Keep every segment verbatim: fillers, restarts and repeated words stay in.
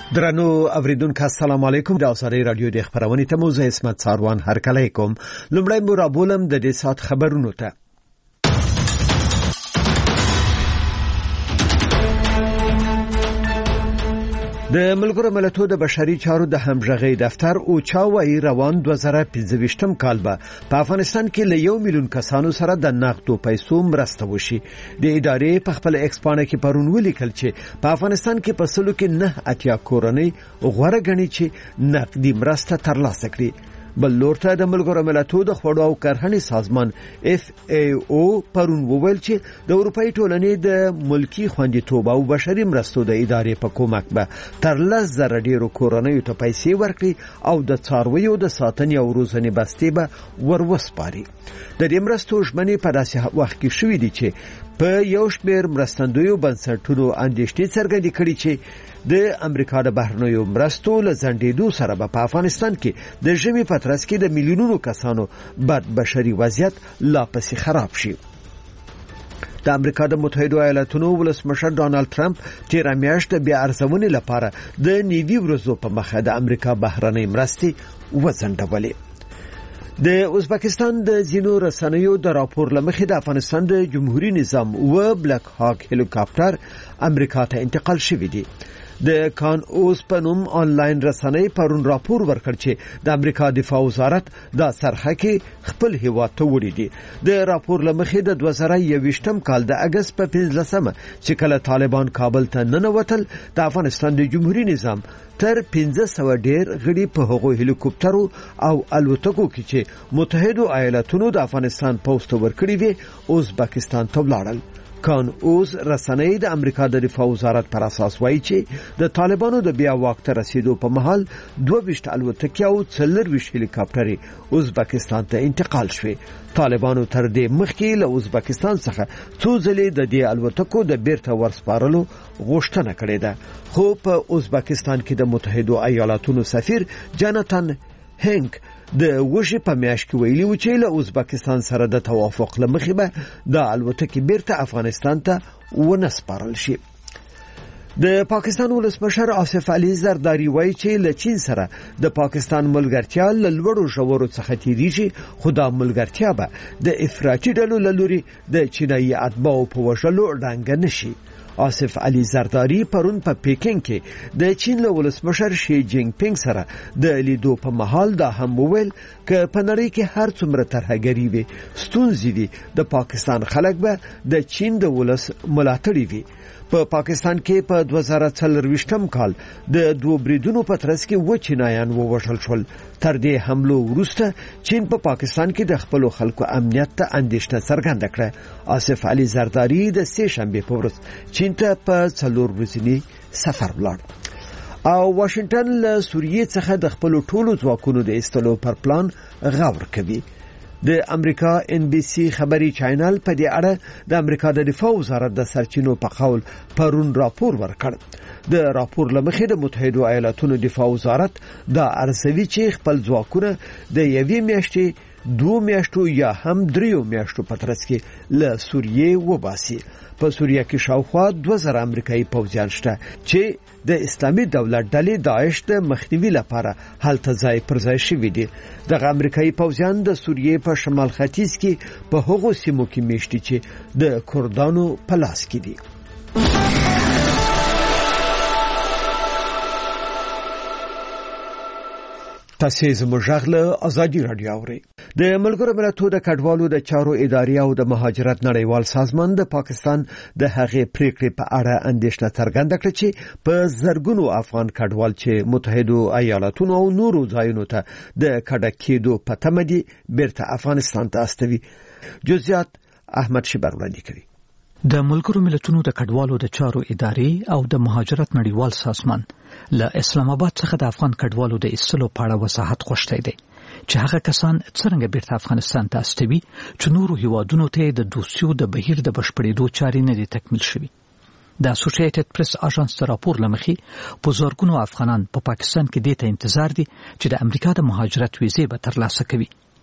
درنو اوریدونکو السلام علیکم. د اوسری رادیو د خبرونې ته موزه اسمت ساروان هرکلی کوم. لومړی مو رابولم د دې سات خبرونو ته. د ملګرو ملتونو د بشري چارو د همغږي دفتر او چاوي روان دوه زره پنځه کال به په افغانستان کې له یو میلیون کسانو سره د نقدو پیسو مرسته وشي. د ادارې په خپل ایکسپانه کې پرون ولیکل چې په افغانستان کې په سلو کې نه اتیا کورنۍ غوړه غني چې نقدي مرسته ترلاسه کړي. بل لورته د ملګرو ملتونو د خوړو او کرهڼې سازمان اف ای او پرون وویل چې د اروپאי ټولنې د ملکی خوندیتوب او بشري مرستو د ادارې په کومک به تر لس زره ډیرو کورنیو ته پیسې ورکړي او د څارویو د ساتنې او روزنې بستې به وروسپاري. د دې مرستو ژمنې په داسې وخت کې شوې دي چې په یو شمېر مرستندویو بنسټونو اندېښنې څرګندې کړې چې د امریکا د بهرنیو مرستو له ځنډېدو سره به په افغانستان کې د ژمي په ترڅ کې د میلیونونو کسانو بد بشري وضعیت لا پسې خراب شي. د امریکا د متحده ایالاتونو ولسمشر ډانلډ ترامپ تیر میاشت د بیا ارزونې لپاره د نیوي ورځو په مخه د امریکا بهرنۍ مرستې وځنډولې. د ازبکستان د زینو رسنیو د راپور لمخې د افغانستان د جمهوریت نظام و بلک هاک هلیکاپټر امریکا ته انتقال شوی دی. د کان اوس په نوم آنلاین رسنۍ پرون راپور ورکړ چې د امریکا دفاع وزارت د سرحدي خپل هیواد ته وړي دي. د راپور لمخې د دوه زره یوویشتم کال د اگست په پنځلسمه چې کله طالبان کابل ته ننوتل د افغانستان د جمهوریت نظام تر پنځه سوه ډیر غړي په هغو هلیکوپټرو او الوتکو کې چې متحده ایالاتونو د افغانستان پوسټ ورکړي وي ازبکستان ته ولاړل. کان اوس رسنۍ د امریکا د دفاع وزارت پر اساس وایي چې د طالبانو د بیا واک ته رسیدو په مهال دوه ویشت الوتکې او څلور ویشت هلیکاپټرې ازبکستان ته انتقال شوې. طالبانو تر دې مخکې له ازبکستان څخه څو ځلې د دې الوتکو د بیرته ورسپارلو غوښتنه کړې ده، خو په ازبکستان کې د متحده ایالاتونو سفیر جاناتان هنک د وشي په میاشت کې ویلي و چې له ازبکستان سره د توافق لمخې به د الوتکې بیرته افغانستان ته ونسپارل شي. د پاکستان ولسمشر آصف علي زرداری وایي چې له چین سره د پاکستان ملګرتیا له لوړو ژورو څخه تیریږي، خو دا ملګرتیا به د افراطي ډلو له لوري د چینایي اتباعو په وژلو ډنګه نشي. آصف علي زرداری پرون په پیکینګ کې د چین له ولسمشر شي جینګ پینګ سره د لیدو په محل دا هم وویل چې په نړۍ کې هر څومره ترهګری وي ستونزې دي، د پاکستان خلک به د چین د ولس ملاتړي وي. په پاکستان کې په دوه زره څلرویشتم کال د دوه بریدونو په ترڅ کې و چینایان ووژل شول. تر دې حملو وروسته چین په پا پاکستان کې د خپل خلکو امنیت ته اندېښنه څرګنده کړه. آصف علي زرداری د سه شنبه په ورځ چین ته په څلور ورځنی سفر ولاړ او واشنگټن له سوریې څخه د خپل ټولو ځواکونو د ایستلو پر پلان غور کوي. د امریکا ان بي سي خبري چینل په دې اړه د امریکا د دفاع وزارت د سرچینو په قول پرون راپور ورکړ. د راپور لمخې د متحده ایالاتونو دفاع وزارت دا ارزوي چې خپل ځواکونه د یوې میاشتې دو میاشتو یا هم دریو میاشتو په ترڅ کې له سوریې وباسي. په سوریه کې شاوخوا دوه زره امریکایي پوځیان شته چې د اسلامي دولت ډلې داعش د مخنیوي لپاره هلته ځای پر ځای شوي دي. دغه امریکایي پوځیان د سوریې په شمال ختیځ کې په هغو سیمو کې میشتي چې د کردانو په لاس کې دي. تاسو زموږ غږ ازادي رادیو اورئ. د ملګرو ملتونو د کډوالو د چارو ادارې او د مهاجرت نړیوال سازمان د پاکستان د هغې پریکړې په اړه اندېښنه څرګنده کړه چې په زرګونو افغان کډوال چې متحده ایالاتونو او نورو ځایونو ته د کډه کېدو په تمه دي بیرته افغانستان ته استوي. جزئیات احمد شبر وړاندې کوي. د ملګرو ملتونو د کډوالو د چارو ادارې او د مهاجرت نړیوال سازمان له اسلام آباد څخه د افغان کډوالو د ایستلو په اړه وضاحت غوښتی دی چې هغه کسان څنګه بیرته افغانستان ته استوي چې نورو هیوادونو ته د دوسیو د بهیر د بشپړېدو چارې نه دي تکمیل شوي. د اسوسییټډ پریس اژانس د راپور لمخې په زرګونو افغانان په پا پاکستان کې دې ته انتظار دي چې د امریکا د مهاجرت ویزې به ترلاسه کوي.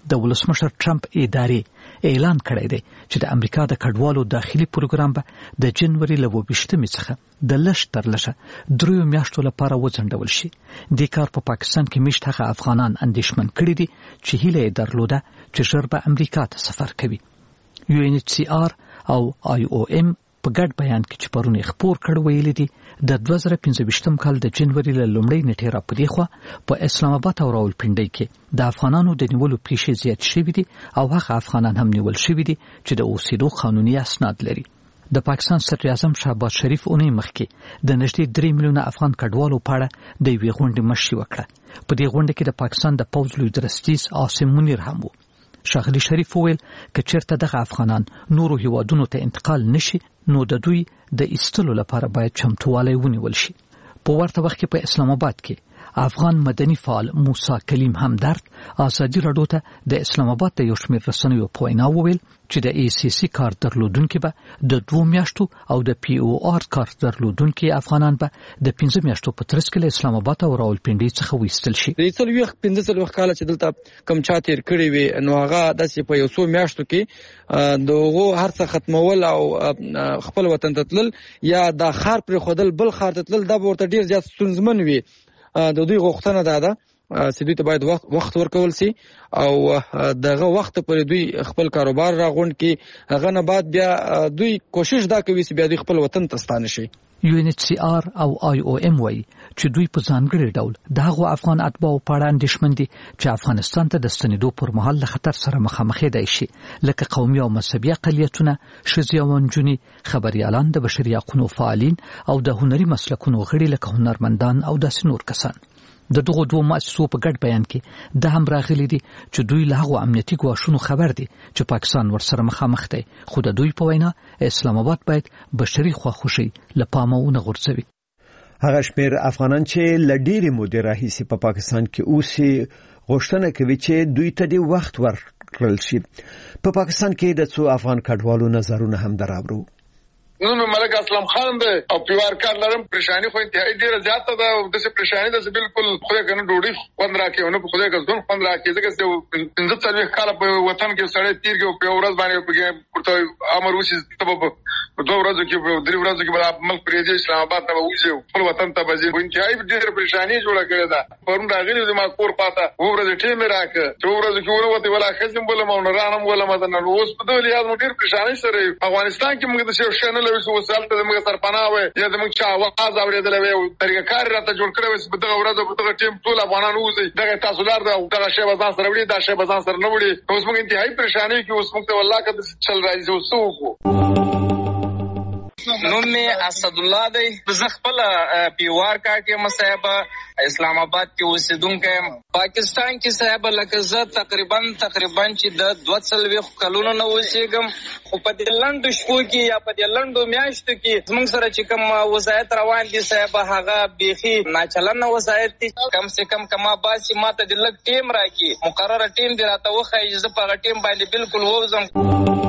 د ولسمشر ټرمپ ادارې اعلان کړی دی چې د امریکا د کډوالو داخلي پروګرام به د جنوري له اووه څخه د لږ تر لږه دریو میاشتو لپاره وځنډول شي. د کار په پاکستان کې میشت هغه افغانان اندېښمن کړي دي چې هیله یې درلوده چې ژر به امریکا ته سفر کوي. یو ان ایچ سی آر او آی او ام په ګډ بیان کې چې پرون خبر کړ ویلي دي د دوه زره پنځه کال د جنوري له لومړۍ نیټې راپدې خو په اسلام آباد او راولپنډۍ کې د افغانانو د نیولو پیښې زیات شوي دي او هغه افغانان هم نیول شوي دي چې د اوسېدو قانوني اسناد لري. د پاکستان صدر اعظم شهباز شریف اونۍ مخکې د نږدې درې میلیونه افغان کډوالو په اړه د یوې غونډې مشري وکړه. په دې غونډه کې د پاکستان د پوځ لوی درستیز عاصم منیر هم وو. ښاغلي شریف وویل که چېرته دغه افغانان نورو هیوادونو ته انتقال نشي نو د دوی د ایستلو لپاره باید چمتووالی ونیول شي. په ورته وخت کې په اسلام آباد کې افغان مدني فعال موسی کلیم همدرد ازادي راډیو ته د اسلام آباد د یو شمېر رسنیو په وینا وویل چې د ای سی سی کار درلودونکي به د دوه میاشتو او د پی او آر کار درلودونکي افغانان به د پنځه میاشتو په ترڅ کې له اسلام آباد او راولپنډۍ څخه وایستل شي. د څلوېښت پنځه څلوېښت کاله چې دلته کم چا تیر کړی وي نو هغه داسې په یو څو میاشتو کې دغه هر څه ختمول او خپل وطن ته تلل یا د خار پر خودل بل خار ته تلل دا ورته ډیر زیات ستونزمن وي. د دوی غوښتنه ده ده چې دوی ته باید وخت وخت ورکول شي او دغه وخت پر دوی خپل کاروبار راغونډ کړي. هغه نه بعد بیا دوی کوشش دا کوي چې بیا دوی خپل وطن ته ستانه شي. یو ان ایچ سی آر او آی او ام وایي چې دوی په ځانګړي ډول د هغو افغان اتباعو په اړه اندېښمن دي چې افغانستان ته د ستنېدو پر مهال له خطر سره مخامخ دی شي، لکه قومي او مذهبي اقلیتونه، ښځې او نجونې، خبریالان، د بشري حقوقو فعالین او د هنري مسلکونو غړي لکه هنرمندان او داسې نور کسان. د دغو دوه مؤسسو په ګډ بیان کې د هم راغلي دي چې دوی له هغو امنیتي ګواښونو خبر دي چې پاکستان ورسره مخامخ دی، خو د دوی په وینا اسلام آباد باید بشري خواخوشي له پامه ونه غورځوي. هغه شمېر افغانان چې له ډېرې مودې راهیسې په پاکستان کې اوسي غوښتنه کوي چې دوی ته د وخت ورکړل شي. په پاکستان کې د څو افغان کډوالو نظرونه هم دراوړو. نو ملک اسلام خان دی او پیوار کار لرم. پریشانی خو انتهایی ډیره زیاته ده او دغه پریشانی ده بالکل خو کنه ډوډۍ خوند راکې نه په خوده کزون خوند راکې ځکه چې پنځه څلوېښت کاله په وطن کې سړی تیر کې په ورځ باندې په پورته امر وشي ته په دوه ورځو کې په درې ورځو کې به ملک پرېږي اسلام آباد ته وځي خپل وطن ته وځي. انتهایی ډیره پریشانی جوړه کړې ده. پرون راغلی د ما کور پاته و ورځ ټیم راکې چې ورځ کې ورته ولا خزم بوله مو نه رانم ولا مدن اوس په دې لحاظ مو ډیر پریشانی سره افغانستان کې موږ د شیخ شنل او وسالت موږ سرپناه وي یا موږ چا आवाज اورېدل وي او طریقه کار راته جوړ کړو چې په دغه ورځ په دغه ټیم ټول افغانان وځي دغه تاسو لار دغه شی بازار سره وړي دا شی بازار سره نه وړي. اوس موږ انتهایی پریشانی کې اوس موږ ته والله کده چل راځي اوس وو. نوم می اسد الله دی. زه خپل پیوار کار کې مصاحبه اسلام آباد کې اوسېدونکی. پاکستان کې صاحب لکه زه تقریبا تقریبا چې د دوه څلوېښت کلونو نه اوسېږم خو په دې لنډو شپو کې یا په دې لنډو میاشتو کې زموږ سره چې کوم وضعیت روان دي صاحب هغه بیخي ناچلنه وضعیت دي. کم سے کم کما باسي ماته د لږ ټیم راکړي مقرره ټیم دی راته وښایي چې زه په هغه ټیم باندې بالکل ووځم.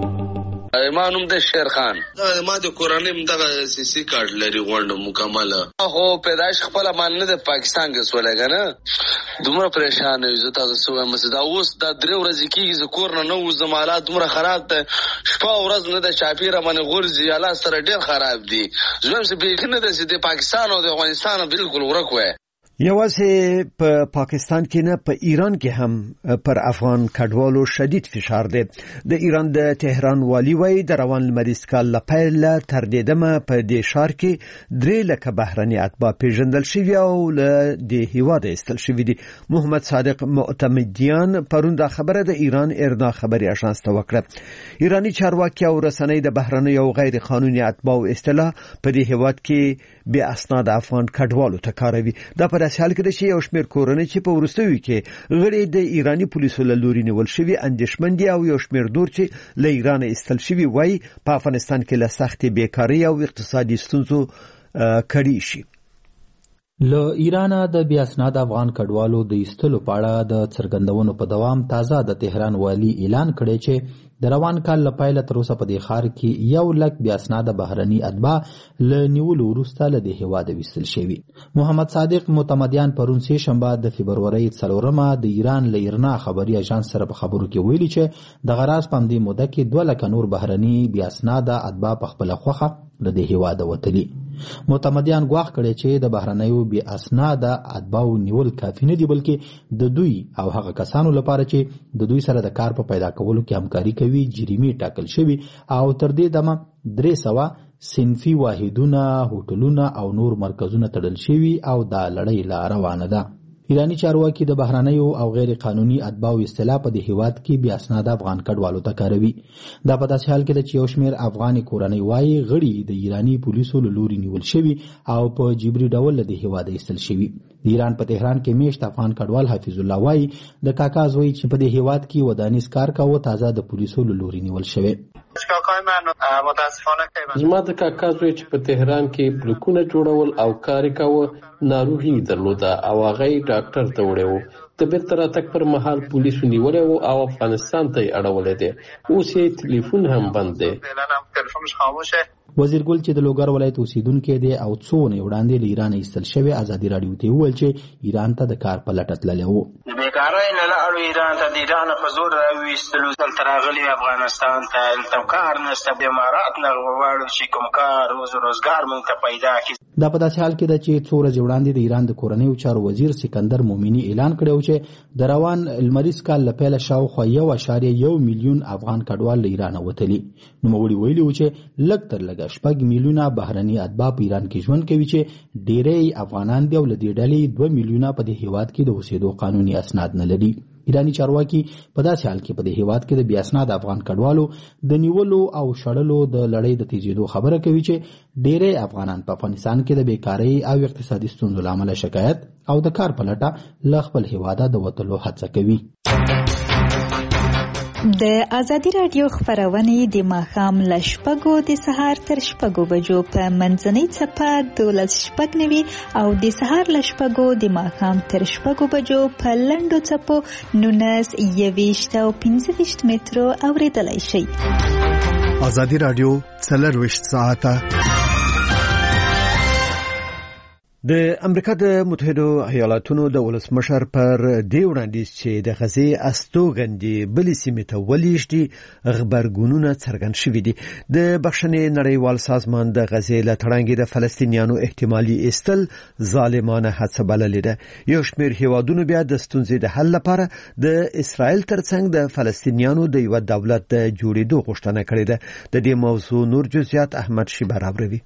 ما نوم د شیر خان. ما د کورنۍ دغه سیسی کارت لري غونډه مکمله. هو پیدائش خپل مان نه د پاکستان کې سولې کنه دومره پریشان یم زه تاسو سوه مسدا اوس دا درې ورځې کېږي زه کور نه نو زمالات دومره خراب ده شپه ورځ نه د چاپیره باندې غورځي الله سره ډېر خراب دي. زه هم به کنه د پاکستان او د افغانستان بالکل ورک وای. یوازې په پاکستان کې نه په ایران کې هم پر افغان کډوالو شدید فشار دی. د ایران د تهران والی وایي د روان لمریز کال له پیله تر دې دمه په دې ښار کې درې لکه بهرني اتباع پیژندل شوي او له دې هیواده ایستل شوي دي. محمد صادق معتمدیان پرون دا خبره د ایران ارنا خبري اژانس ته وکړه. ایرانی چارواکي او رسنۍ د بهرني او غیر قانوني اتباع اصطلاح په دې هیواد کې بې اسناد افغان کډوالو ته کاروي. دا په داسې حال کې ده چې یو شمېر کورنۍ چې په وروستیو کې غړي د ایراني پولیسو له لوري نیول شوي اندېښمن دي او یو شمېر نور چې له ایرانه ایستل شوي وایي په افغانستان کې له سختې بیکارۍ او اقتصادي ستونزو کړي شي. له ایرانه د بې اسناد افغان کډوالو د ایستلو په اړه د څرګندونو په دوام تازه د تهران والی اعلان کړی چې د روان کال له پیله تر اوسه په دې ښار کې یو لک بې اسناده بهرني اتباع له نیولو وروسته له دې هېواده ویستل شوي. محمد صادق معتمدیان پرون سې شنبه د فبرورۍ څلورمه د ایران له ایرنا خبري اژانس سره په خبرو کې ویلي چې د غراض په همدې موده کې دوه لکه نور بهرني بې اسناده اتباع په خپله خوښه له دې هېواده وتلي. معتمدیان ګواښ کړی چې د بهرنیو بې اسناده اتباعو نیول کافي نه دي، بلکې د دوی او هغه کسانو لپاره چې د دوی سره د کار په پیدا کولو کې همکاري کوي جریمې ټاکل شوي او تر دې دمه درې سوه صنفي واحدونه، هوټلونه او نور مرکزونه تړل شوي او دا لړۍ لا روانه ده. ایرانی چارواکي د بهرنیو او غیر قانوني اتباعو اصطلاح په دې هیواد کې بې اسناده افغان کډوالو ته کاروي. دا په داسې حال کې ده چې یو شمېر افغاني کورنۍ وایي غړي د ایراني پولیسو له لوري نیول شوي او په جبري ډول له دې هیواده ایستل شوي. د ایران په تهران کې میشت افغان کډوال حفیظ الله وایي د کاکا زوی چې په دې هیواد کې ودانیز کار کاوه تازه د پولیسو له لوري نیول شوی. زما د کاکا زوی چې په تهران کې بلوکونه جوړول او کار کاوه ناروغي درلوده او هغه ډاکټر ته وړی و. د بیرته راتګ پر مهال پولیسو نیولی و او افغانستان ته یې اړولی دی. اوس یې ټلیفون هم بند دی. وزیر ګل چې د لوګر ولایت اوسیدونکی دی او څو اونۍ وړاندې له ایرانه ایستل شوی ازادي راډیو ته وویل چې ایران ته د کار په لټه تللی و. د بیکارۍ له لارو ایران ته د ایرانه په زور راویستلو دلته راغلي افغانستان ته هلته کار نشته، د امارات نه غواړو چې کوم کار روزګار موږ ته پیدا کړي. دا په داسې حال کې ده چې څو ورځې وړاندې د ایران د کورنیو چارو وزیر سکندر مومني اعلان کړی و چې د روان لمریز کال له پیله شاوخوا یو اعشاریه یو میلیون افغان کډوال له ایرانه وتلي. نوموړي ویلي و چې لږ تر لږه شپږ میلیونه بهرني اتباع په ایران کې ژوند کوي چې ډېری افغانان دي او له دې ډلې دوه میلیونه په دې هیواد کې د اوسېدو قانوني اسناد نه لري. ایرانی چارواکي په داسې حال کې په دې هیواد کې د بې اسناده افغان کډوالو د نیولو او شړلو د لړۍ د تیزېدو خبره کوي چې ډېری افغانان په افغانستان کې د بیکارۍ او اقتصادي ستونزو له امله شکایت او د کار په لټه له خپل هیواده د وتلو هڅه کوي. د ازادي راډیو خبرونه د ماښام له شپږو د سهار تر شپږو بجو په منځنۍ څپه دولس شپږ نوي او د سهار له شپږو د ماښام تر شپږو بجو په لنډو څپو نولس یویشت او پنځه ویشت مترو اورېدلی شئ. ازادي راډیو څلرویشت ساعته د امریکا د متحدو ایالاتونو د ولسمشر پر دې وړاندیز چې د غزې استوګنځي بلې سیمې ته ولېږدي غبرګونونه څرګند شوي دي. د بخښنې نړیوال سازمان د غزې له تړانګې د فلسطینیانو احتمالي ایستل ظالمانه هڅه بللې ده. یو شمېر هیوادونو بیا د ستونزې د حل لپاره د اسرائیل ترڅنګ د فلسطینیانو د یو دولت د جوړېدو غوښتنه کړې ده. د دې موضوع نور جزئیات احمد شیبه راوړي.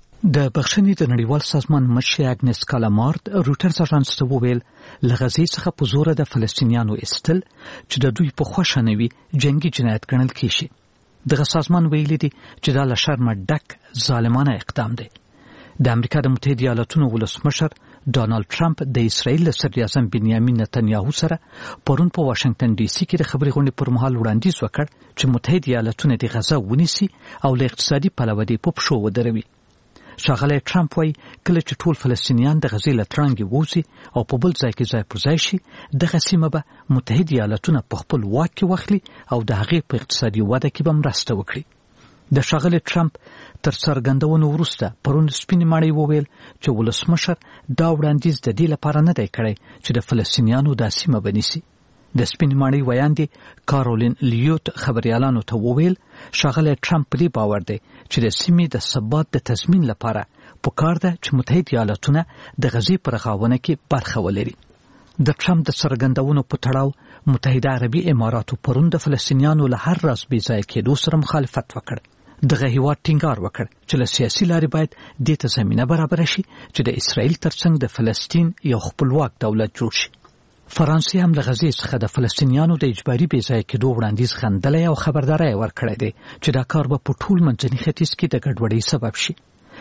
د بخښنې د نړیوال سازمان مشر اګنس کالامارد روټرز اژانس ته وویل له غزې څخه په زوره د فلسطینیانو ایستل چې د دوی په خوښه نه وي جنګي جنایت ګڼل کیږي. دغه سازمان ویلي دي چې دا له شرمه ډک ظالمانه اقدام دی. د امریکا د متحده ایالاتونو ولسمشر ډانالډ ټرمپ د اسرائیل له صدر اعظم بنیامین نتنیاهو سره پرون په واشنگټن ډي سي کې د خبرې غونډې پر مهال وړاندیز وکړ چې متحده ایالاتونه د غزه ونیسي او له اقتصادي پلوه دې په پښو ودروي. ښاغلی ټرمپ وایي کله چې ټول فلسطینیان د غزې له تړانګې ووځي او په بل ځای کې ځای پر ځای شي دغه سیمه به متحده ایالاتونه په خپل واک کې واخلي او د هغې په اقتصادي وده کې به مرسته وکړي. د ښاغلي ټرمپ تر څرګندونو وروسته پرون سپینې ماڼۍ وویل چې ولسمشر دا وړاندیز د دې لپاره نه دی کړی چې د فلسطینیانو دا سیمه ونیسي. د سپینې ماڼۍ ویاندې کارولین لیوت خبریالانو ته وویل ښاغلی ټرمپ په دې باور دی چې د سیمې د ثبات د تضمین لپاره پکار ده چې متحده ایالاتونه د غزې په رغاونه کې برخه ولري. د ټرمپ د څرګندونو په تړاو متحده عربي اماراتو پرون د فلسطینیانو له هر راز بې ځایه کېدو سره مخالفت وکړ. دغه هیواد ټینګار وکړ چې له سیاسي لارې باید دې ته زمینه برابره شي چې د اسرائیل ترڅنګ د فلسطین یو خپلواک دولت جوړ شي. فرانسې هم له غزې څخه د فلسطینیانو د اجباري بې ځایه کېدو وړاندیز غندلی او خبرداری ورکړی دی چې دا کار به په ټول منځني ختیځ کې د ګډوډۍ سبب شي.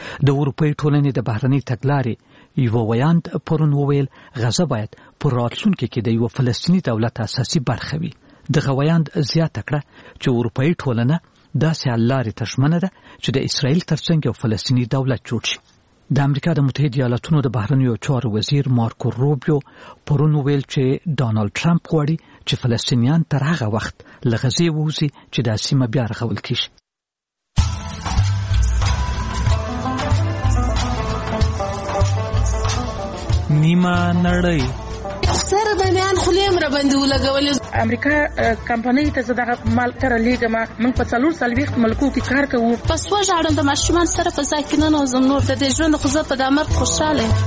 د اروپایي ټولنې د بهرنۍ تګلارې یوه ویاند پرون وویل غزه باید په راتلونکي کې د یوه فلسطیني دولت اساسي برخه وي. دغه ویاند زیاته کړه چې اروپایي ټولنه داسې حل لارې ته ژمنه ده چې د اسرائیل ترڅنګ یو فلسطیني دولت جوړ شي. د امریکا د متحده ایالاتونو د بهرنیو چارو وزیر مارکو روبیو پرون ویل چې ډانلډ ټرمپ غواړي چې فلسطینیان تر هغه وخت له غزې ووځي چې د سیمه بیا رغول کیږي. نیمه نړۍ سره د میان خلیم را باندې ولګولې. امریکا کمپنۍ ته زداغه مال کړه لیګه ما موږ په څلور سلويخت ملکو کې کار کوو. پس وژاړم د ماشومان سره په ځای کې نه نوزم نور د ژوند خو زه په د امر خوشاله